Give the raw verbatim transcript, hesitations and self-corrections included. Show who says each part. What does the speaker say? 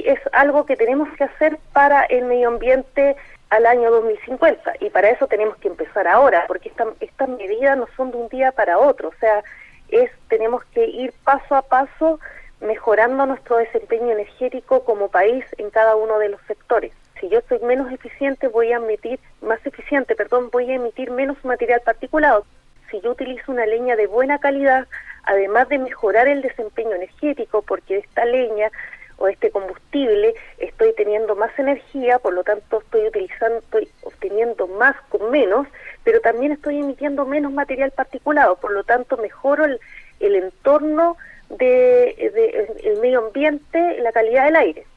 Speaker 1: es algo que tenemos que hacer para el medio ambiente al año dos mil cincuenta, y para eso tenemos que empezar ahora, porque esta, estas medidas no son de un día para otro, o sea, es tenemos que ir paso a paso mejorando nuestro desempeño energético como país en cada uno de los sectores. Si yo soy menos eficiente, voy a emitir, más eficiente, perdón, voy a emitir menos material particulado. Si yo utilizo una leña de buena calidad, además de mejorar el desempeño energético, porque de esta leña o este combustible estoy teniendo más energía, por lo tanto estoy utilizando, estoy obteniendo más con menos, pero también estoy emitiendo menos material particulado, por lo tanto mejoro el, el entorno de, de el medio ambiente, la calidad del aire.